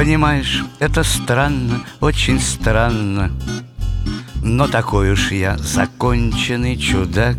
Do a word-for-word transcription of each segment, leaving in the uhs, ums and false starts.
Понимаешь, это странно, очень странно, но такой уж я законченный чудак.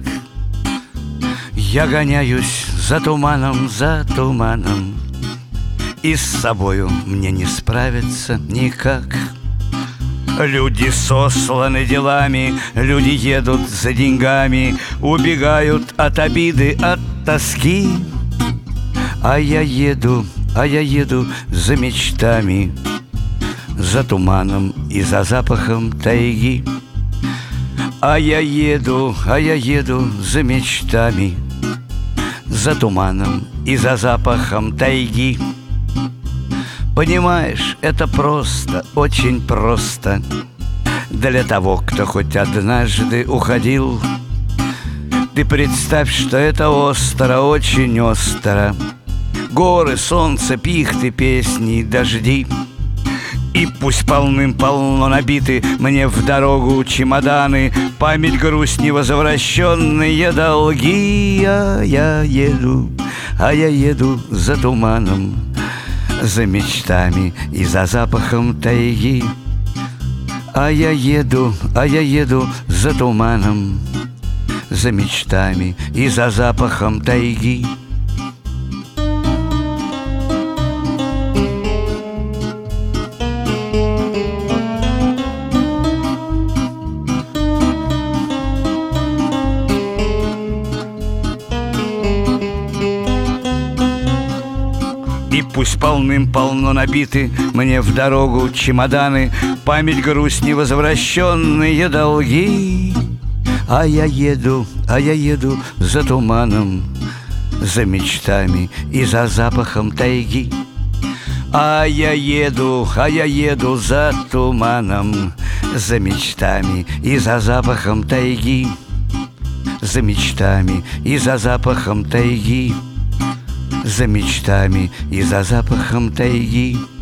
Я гоняюсь за туманом, за туманом, и с собою мне не справиться никак. Люди сосланы делами, люди едут за деньгами, убегают от обиды, от тоски. А я еду, а я еду за мечтами, за туманом и за запахом тайги. А я еду, а я еду за мечтами, за туманом и за запахом тайги. Понимаешь, это просто, очень просто для того, кто хоть однажды уходил. Ты представь, что это остро, очень остро. Горы, солнце, пихты, песни, дожди. И пусть полным-полно набиты мне в дорогу чемоданы, память, грусть, невозвращенные долги. А я еду, а я еду за туманом, за мечтами и за запахом тайги. А я еду, а я еду за туманом, за мечтами и за запахом тайги. И пусть полным-полно набиты мне в дорогу чемоданы, память, грусть, невозвращенные долги. А я еду, а я еду за туманом, за мечтами и за запахом тайги. А я еду, а я еду за туманом, за мечтами и за запахом тайги. За мечтами и за запахом тайги. За мечтами и за запахом тайги.